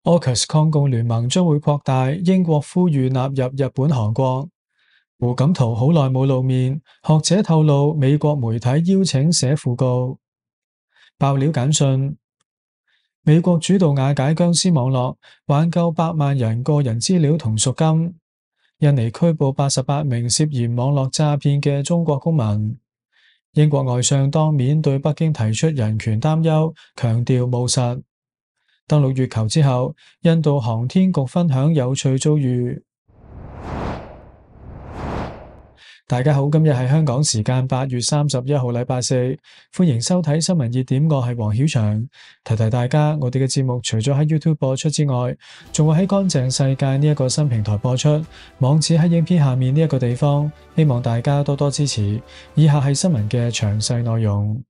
AUKUS 抗共聯盟將會擴大，英國呼籲納入日本、韓國。胡錦濤好耐冇露面，學者透露美國媒體邀請寫訃告。爆料簡訊：美國主導瓦解僵屍網絡，挽救百萬人個人資料同贖金。印尼拘捕88名涉嫌網絡詐騙嘅中國公民。英國外相當面對北京提出人權擔憂，強調務實。登陸月球之後，印度航天局分享有趣遭遇。大家好，今日係香港時間8月31號禮拜四，歡迎收睇新聞熱點，我係黃曉翔。提提大家，我哋嘅節目除咗喺 YouTube 播出之外，仲會喺乾淨世界呢一個新平台播出，網址喺影片下面呢一個地方，希望大家多多支持。以下係新聞嘅詳細內容。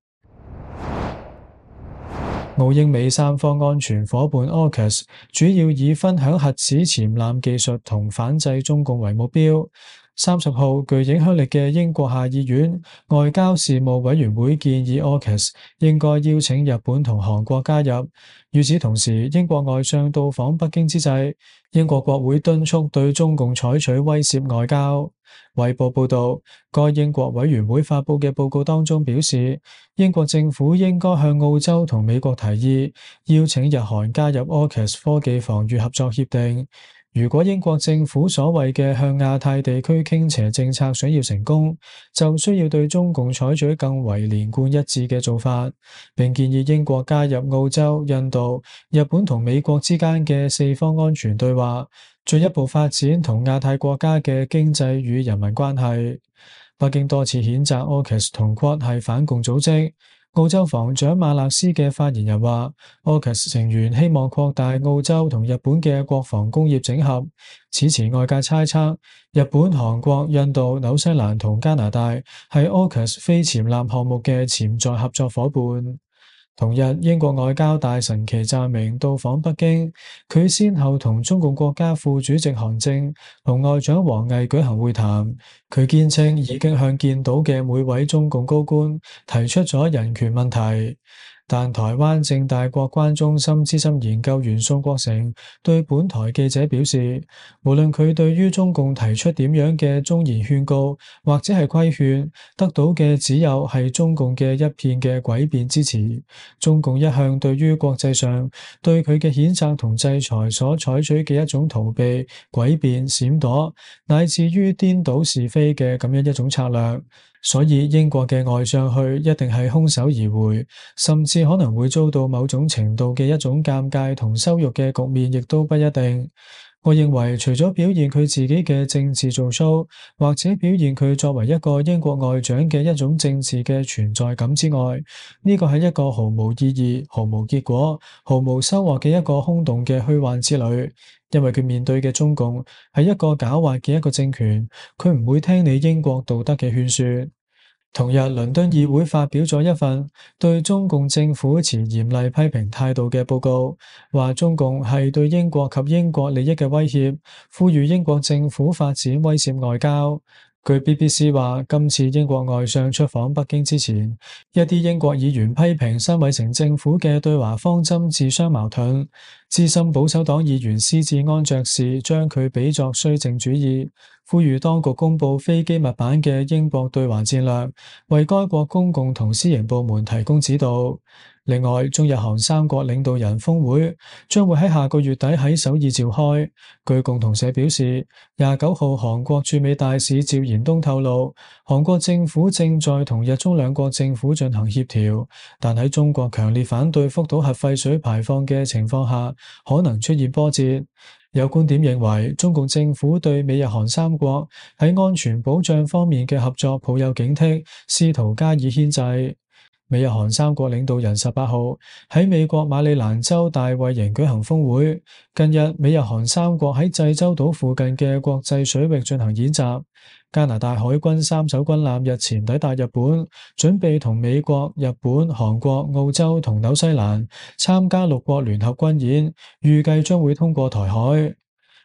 澳英美三方安全夥伴 AUKUS 主要以分享核子潛艦技術同反制中共為目標。30號，具影響力嘅英國下議院外交事務委員會建議 AUKUS 應該邀請日本同韓國加入。與此同時，英國外相到訪北京之際，英國國會敦促對中共採取威懾外交。衛報報道，該英國委員會發佈嘅報告當中表示，英國政府應該向澳洲同美國提議，邀請日韓加入 AUKUS 科技防禦合作協定。如果英國政府所謂嘅向亞太地區傾斜政策想要成功，就需要對中共採取更為連貫一致嘅做法，並建議英國加入澳洲、印度、日本同美國之間嘅四方安全對話，進一步發展同亞太國家嘅經濟與人民關係。北京多次譴責 AUKUS 同 QUAD 係反共組織。澳洲防長馬勒斯嘅發言人話 ，AUKUS 成員希望擴大澳洲同日本嘅國防工業整合。此前外界猜測，日本、韓國、印度、紐西蘭同加拿大係 AUKUS 非潛艦項目嘅潛在合作夥伴。同日，英國外交大臣祁湛明到訪北京，佢先後同中共國家副主席韓正同外長王毅舉行會談。佢堅稱已經向見到嘅每位中共高官提出咗人權問題。但台灣政大國關中心資深研究員宋國成對本台記者表示，無論佢對於中共提出點樣嘅忠言勸告或者係規勸，得到嘅只有係中共嘅一片嘅詭辯支持。中共一向對於國際上對佢嘅譴責同制裁所採取嘅一種逃避、詭辯、閃躲，乃至於顛倒是非嘅咁樣一種策略。所以英國嘅外相去一定係空手而回，甚至可能會遭到某種程度嘅一種尷尬同羞辱嘅局面，亦都不一定。我認為除咗表現佢自己嘅政治做 show，或者表現佢作為一個英國外長嘅一種政治嘅存在感之外，呢個係一個毫無意義、毫無結果、毫無收穫嘅一個空洞嘅虛幻之旅。因為佢面對嘅中共係一個狡猾嘅一個政權，佢唔會聽你英國道德嘅勸說。同日，倫敦議會發表咗一份對中共政府持嚴厲批評態度嘅報告，話中共係對英國及英國利益嘅威脅，呼籲英國政府發展威懾外交。據 BBC 話，今次英國外相出訪北京之前，一啲英國議員批評辛偉誠政府嘅對華方針自相矛盾。資深保守黨議員施志安爵士將佢比作綏靖主義，呼籲當局公布非機密版嘅英國對華戰略，為該國公共同私營部門提供指導。另外，中日韓三國領導人峰會將會喺下個月底喺首爾召開。據共同社表示，29號韓國駐美大使趙延東透露，韓國政府正在同日中兩國政府進行協調，但喺中國強烈反對福島核廢水排放嘅情況下，可能出現波折。有觀點認為，中共政府對美日韓三國喺安全保障方面嘅合作抱有警惕，試圖加以牽制。美日韓三國領導人18號喺美國馬里蘭州大衛營舉行峰會。近日，美日韓三國喺濟州島附近嘅國際水域進行演習。加拿大海軍3艘軍艦日前抵達日本，準備同美國、日本、韓國、澳洲同紐西蘭參加6國聯合軍演，預計將會通過台海。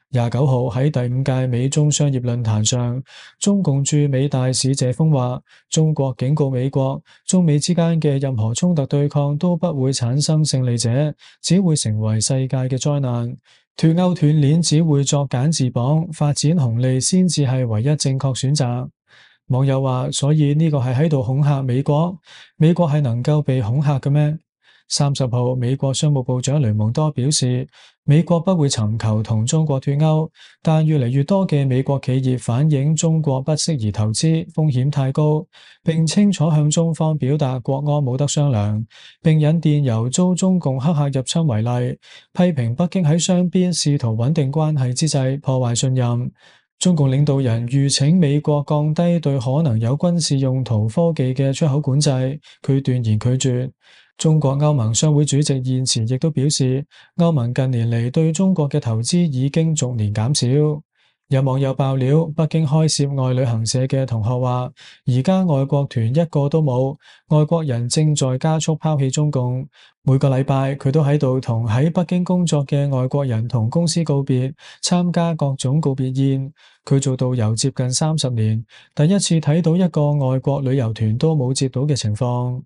29號喺第5屆美中商業論壇上，中共駐美大使謝鋒話：中國警告美國，中美之間嘅任何衝突對抗都不會產生勝利者，只會成為世界嘅災難。脫鈎斷鏈只會作繭自綁，發展紅利先至係唯一正確選擇。網友話：所以呢個係喺度恐嚇美國？美國係能夠被恐嚇嘅咩？30號，美國商務部長雷蒙多表示，美國不會尋求同中國脫鈎，但越嚟越多嘅美國企業反映中國不適宜投資，風險太高，並清楚向中方表達國安冇得商量，並引電由遭中共黑客入侵為例，批評北京喺雙邊試圖穩定關係之際破壞信任。中共領導人籲請美國降低對可能有軍事用途科技嘅出口管制，佢斷然拒絕。中國歐盟商會主席現前亦都表示，歐盟近年嚟對中國嘅投資已經逐年減少。有網友爆料，北京開設外旅行社嘅同學話，而家外國團一個都冇，外國人正在加速拋棄中共。每個禮拜佢都喺度同喺北京工作嘅外國人同公司告別，參加各種告別宴。佢做導遊接近30年，第一次睇到一個外國旅遊團都冇接到嘅情況。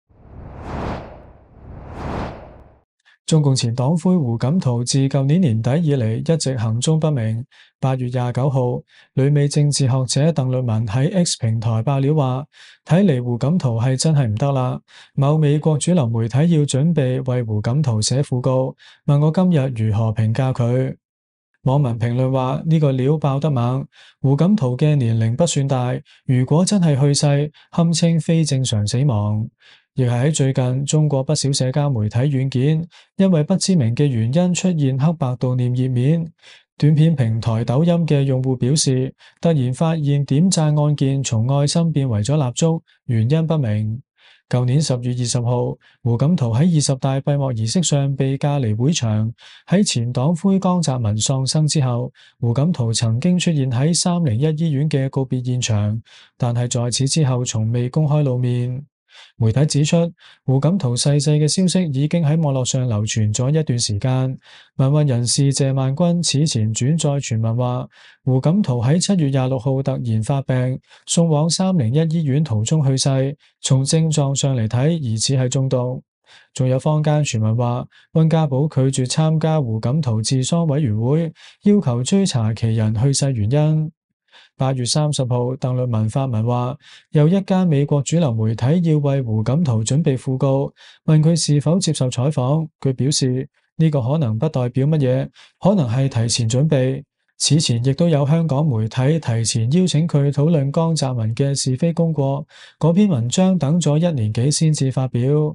中共前黨魁胡錦濤自舊年年底以嚟一直行蹤不明。8月29號，旅美政治學者鄧律文喺 X 平台爆料話，睇嚟胡錦濤係真係唔得啦。某美國主流媒體要準備為胡錦濤寫訃告，問我今日如何評價佢。網民評論話，呢個料爆得猛，胡錦濤嘅年齡不算大，如果真係去世，堪稱非正常死亡。亦係喺最近，中國不少社交媒體軟件因為不知名嘅原因出現黑白悼念頁面。短片平台抖音嘅用戶表示，突然發現點讚按鍵從愛心變為咗蠟燭，原因不明。舊年10月20號，胡錦濤喺20大閉幕儀式上被架離會場。喺前黨魁江澤民喪生之後，胡錦濤曾經出現喺301醫院嘅告別現場，但係在此之後從未公開露面。媒體指出，胡錦濤逝世嘅消息已經喺網絡上流傳咗一段時間。民運人士謝萬軍此前轉載傳聞話，胡錦濤喺7月26號突然發病，送往301醫院途中去世。從症狀上嚟睇，疑似係中毒。仲有坊間傳聞話，溫家寶拒絕參加胡錦濤治喪委員會，要求追查其人去世原因。8月30號，鄧律文發文話，有一間美國主流媒體要為胡錦濤準備訃告，問佢是否接受採訪。佢表示呢個可能不代表乜嘢，可能係提前準備。此前亦都有香港媒體提前邀請佢討論江澤民嘅是非功過，嗰篇文章等咗1年幾先至發表。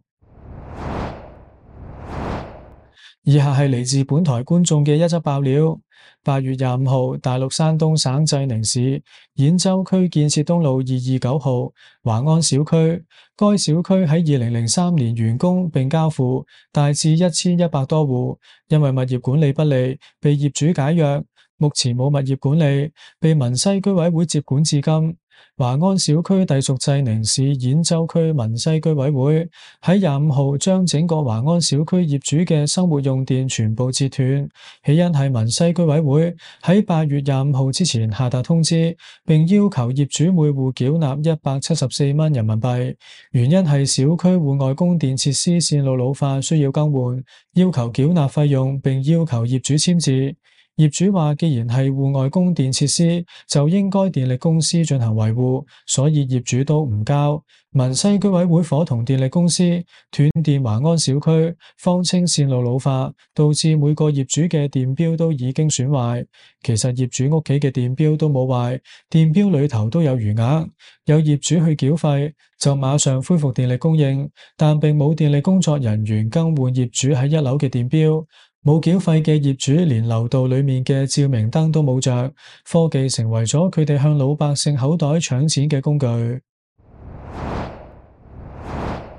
以下係嚟自本台觀眾嘅一則爆料。8月25號，大陸山東省濟寧市兗州區建設東路229號華安小區，該小區喺2003年完工並交付，大致1100多戶，因為物業管理不利，被業主解約，目前冇物業管理，被文西居委會接管至今。華安小區隸屬濟寧市兗州區文西居委會，喺25號將整個華安小區業主嘅生活用電全部截斷，起因係文西居委會喺8月25號之前下達通知，並要求業主每戶繳納174蚊人民幣，原因係小區戶外供電設施線路老化需要更換，要求繳納費用，並要求業主簽字。業主話，既然係戶外供電設施，就應該電力公司進行維護，所以業主都唔交。文西居委會伙同電力公司斷電華安小區，謊稱線路老化，導致每個業主嘅電表都已經損壞。其實業主屋企嘅電表都冇壞，電表裏頭都有餘額。有業主去繳費，就馬上恢復電力供應，但並冇電力工作人員更換業主喺1樓嘅電表。冇繳費嘅業主連樓道裏面嘅照明燈都冇着，科技成為咗佢哋向老百姓口袋搶錢嘅工具。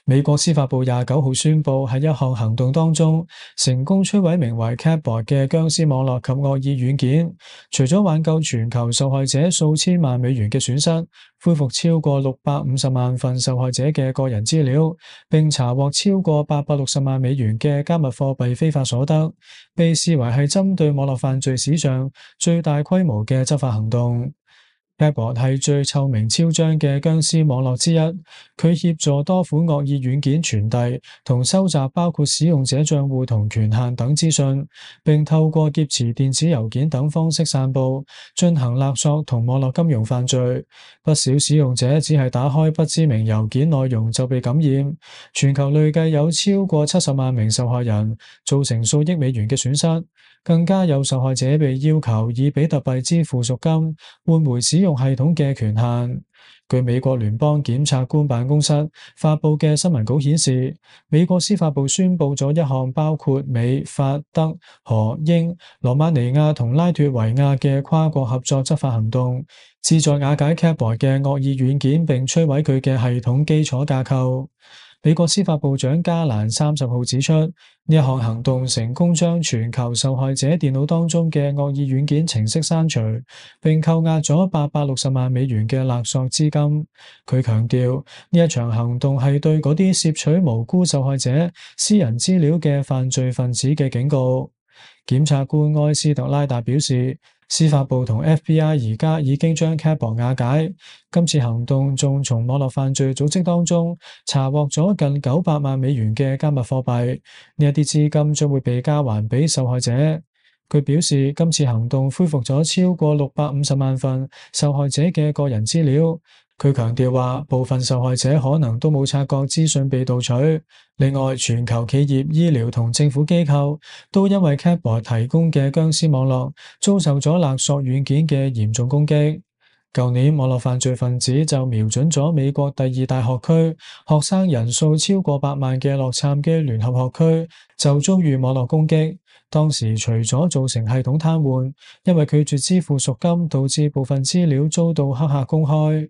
美國司法部29號宣布，喺一項行動當中，成功摧毀名為 Catbot 嘅僵屍網絡及惡意軟件。除咗挽救全球受害者數千萬美元嘅損失，恢復超過650萬份受害者嘅個人資料，並查獲超過860萬美元嘅加密貨幣非法所得，被視為係針對網絡犯罪史上最大規模嘅執法行動。Catbot 係最臭名昭彰嘅僵屍網絡之一，佢協助多款惡意軟件傳遞同收集包括使用者賬戶同權限等資訊，並透過劫持電子郵件等方式散布，進行勒索同網絡金融犯罪。不少使用者只係打開不知名郵件內容就被感染，全球累計有超過70萬名受害人，造成數億美元嘅損失。更加有受害者被要求以比特幣支付贖金，換回使用系統嘅權限。據美國聯邦檢察官辦公室發佈嘅新聞稿顯示，美國司法部宣佈咗一項包括美、法、德、荷、英、羅馬尼亞同拉脫維亞嘅跨國合作執法行動，旨在瓦解 Catbot 嘅惡意軟件並摧毀佢嘅系統基礎架構。美國司法部長加蘭30號指出，呢一項行動成功將全球受害者電腦當中嘅惡意軟件程式刪除，並扣押咗860萬美元嘅勒索資金。佢強調，呢一場行動係對嗰啲竊取無辜受害者私人資料嘅犯罪分子嘅警告。檢察官埃斯特拉達表示，司法部同 FBI 而家已經將 Catbot 瓦解。今次行動仲從網絡犯罪組織當中查獲咗近900萬美元嘅加密貨幣，呢一啲資金將會被交還俾受害者。佢表示，今次行動恢復咗超過650萬份受害者嘅個人資料。佢強調話，部分受害者可能都冇察覺資訊被盜取。另外，全球企業、醫療同政府機構都因為 Catbot 提供嘅僵屍網絡遭受咗勒索軟件嘅嚴重攻擊。舊年，網絡犯罪分子就瞄準咗美國第2大學區，學生人數超過100萬嘅洛杉磯聯合學區就遭遇網絡攻擊。當時除咗造成系統癱瘓，因為拒絕支付贖金，導致部分資料遭到黑客公開。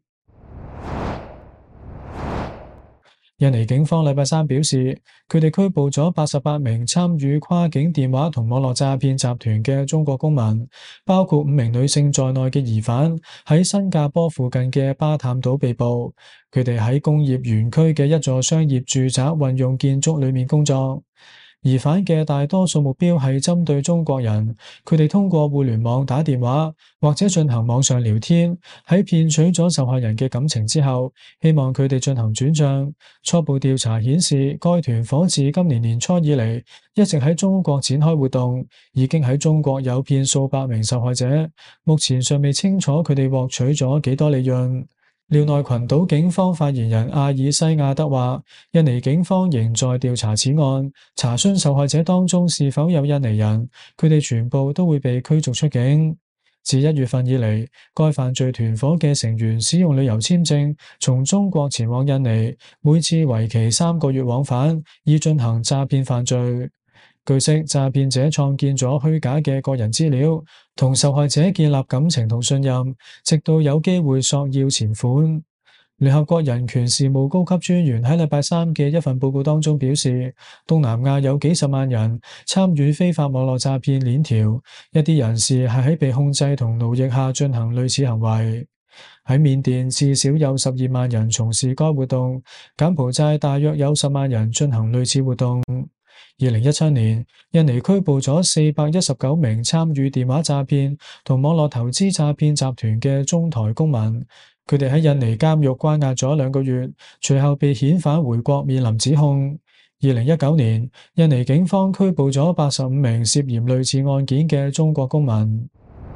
印尼警方禮拜三表示，佢哋拘捕咗88名參與跨境電話同網絡詐騙集團嘅中國公民，包括5名女性在內嘅疑犯喺新加坡附近嘅巴淡島被捕。佢哋喺工業園區嘅一座商業住宅運用建築裏面工作。疑犯嘅大多數目標係針對中國人，佢哋通過互聯網打電話或者進行網上聊天，喺騙取咗受害人嘅感情之後，希望佢哋進行轉賬。初步調查顯示，該團伙自今年年初以嚟一直喺中國展開活動，已經喺中國誘騙數百名受害者，目前尚未清楚佢哋獲取咗幾多利潤。廖內群島警方發言人阿爾西亞德話，印尼警方仍在調查此案，查詢受害者當中是否有印尼人，佢哋全部都會被驅逐出境。自1月份以嚟，該犯罪團伙嘅成員使用旅遊簽證從中國前往印尼，每次為期3個月往返，以進行詐騙犯罪。據悉，詐騙者創建咗虛假嘅個人資料，同受害者建立感情同信任，直到有機會索要錢款。聯合國人權事務高級專員喺禮拜三嘅一份報告當中表示，東南亞有幾十萬人參與非法網絡詐騙鏈條，一啲人士係喺被控制同奴役下進行類似行為。喺緬甸至少有12萬人從事該活動，柬埔寨大約有10萬人進行類似活動。2017年，印尼拘捕咗419名參與電話詐騙同網絡投資詐騙集團嘅中台公民，佢哋喺印尼監獄關押咗2個月，隨後被遣返回國面臨指控。2019年，印尼警方拘捕咗85名涉嫌類似案件嘅中國公民。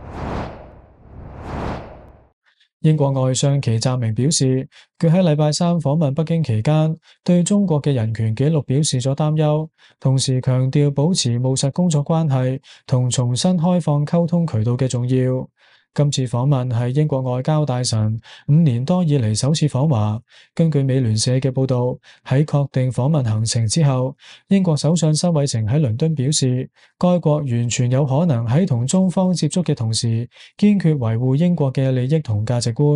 英國外相祁澤明表示，佢喺禮拜三訪問北京期間，對中國嘅人權紀錄表示咗擔憂，同時強調保持務實工作關係同重新開放溝通渠道嘅重要。今次訪問係英國外交大臣5年多以嚟首次訪華。根據美聯社嘅報道，喺確定訪問行程之後，英國首相辛偉誠喺倫敦表示，該國完全有可能喺同中方接觸嘅同時，堅決維護英國嘅利益同價值觀。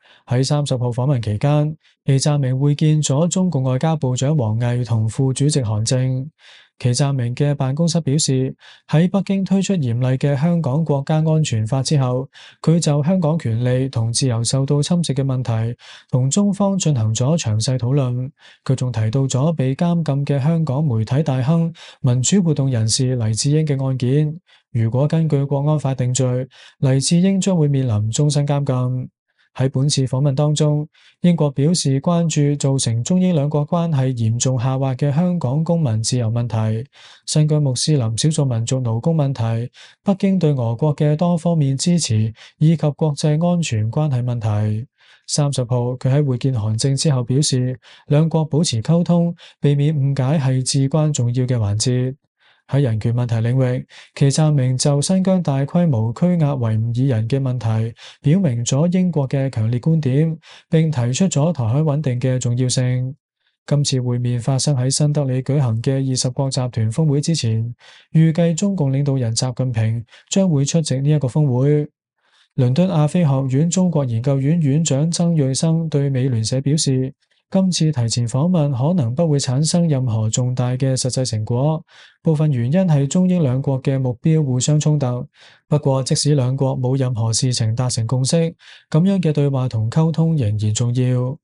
喺30號訪問期間，祁湛明會見咗中共外交部長王毅同副主席韓正。祁湛明嘅辦公室表示，喺北京推出嚴厲嘅香港國家安全法之後，佢就香港權利同自由受到侵蝕嘅問題，同中方進行咗詳細討論。佢仲提到咗被監禁嘅香港媒體大亨、民主活動人士黎智英嘅案件。如果根據國安法定罪，黎智英將會面臨終身監禁。喺本次訪問當中，英國表示關注造成中英兩國關係嚴重下滑嘅香港公民自由問題、新疆穆斯林少數民族勞工問題、北京對俄國嘅多方面支持以及國際安全關係問題。30號，佢喺會見韓正之後表示，兩國保持溝通，避免誤解係至關重要嘅環節。喺人權問題領域，祁湛明就新疆大規模拘押維吾爾人嘅問題，表明咗英國嘅強烈觀點，並提出咗台海穩定嘅重要性。今次會面發生喺新德里舉行嘅20國集團峰會之前，預計中共領導人習近平將會出席呢一個峰會。倫敦亞非學院中國研究院院長曾瑞生對美聯社表示，今次提前訪問可能不會產生任何重大嘅實際成果，部分原因係中英兩國嘅目標互相衝突。不過，即使兩國冇任何事情達成共識，咁樣嘅對話同溝通仍然重要。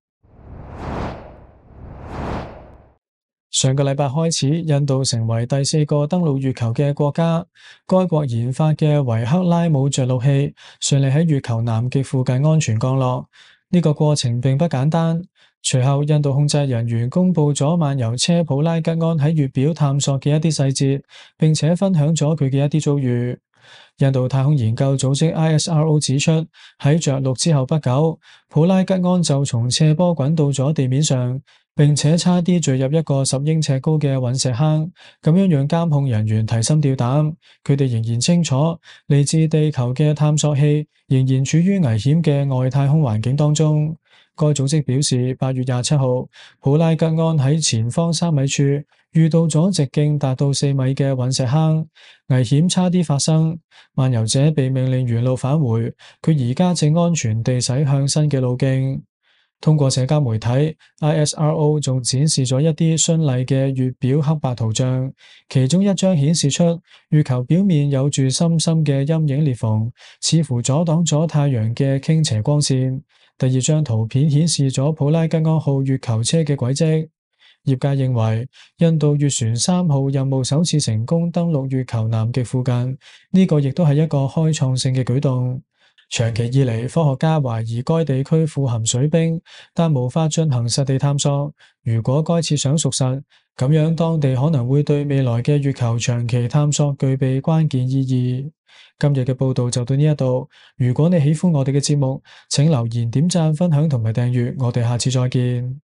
上個禮拜開始，印度成為第4個登陸月球嘅國家。該國研發嘅維克拉姆着陸器順利喺月球南極附近安全降落。呢個過程並不簡單。隨後，印度控制人員公布咗漫遊車普拉吉安喺月表探索嘅一啲細節，並且分享咗佢嘅一啲遭遇。印度太空研究組織 ISRO 指出，喺着陸之後不久，普拉吉安就從斜坡滾到咗地面上，並且差啲墜入一個10英尺高嘅隕石坑，咁樣讓監控人員提心吊膽。佢哋仍然清楚，嚟自地球嘅探索器仍然處於危險嘅外太空環境當中。該組織表示，8月27號，普拉吉安喺前方3米處遇到咗直徑達到4米嘅隕石坑，危險差啲發生。漫遊者被命令原路返回，佢而家正安全地駛向新嘅路徑。通過社交媒體 ，ISRO 仲展示咗一啲絢麗嘅月表黑白圖像，其中一張顯示出月球表面有住深深嘅陰影裂縫，似乎阻擋咗太陽嘅傾斜光線。第二張圖片顯示咗普拉吉安號月球車嘅軌跡。業界認為，印度月船3號任務首次成功登陸月球南極附近，呢個亦都係一個開創性嘅舉動。長期以嚟，科學家懷疑該地區富含水冰，但無法進行實地探索。如果該設想屬實，咁樣當地可能會對未來嘅月球長期探索具備關鍵意義。今日嘅報道就到呢一度。如果你喜歡我哋嘅節目，請留言、點讚、分享同埋訂閱。我哋下次再見。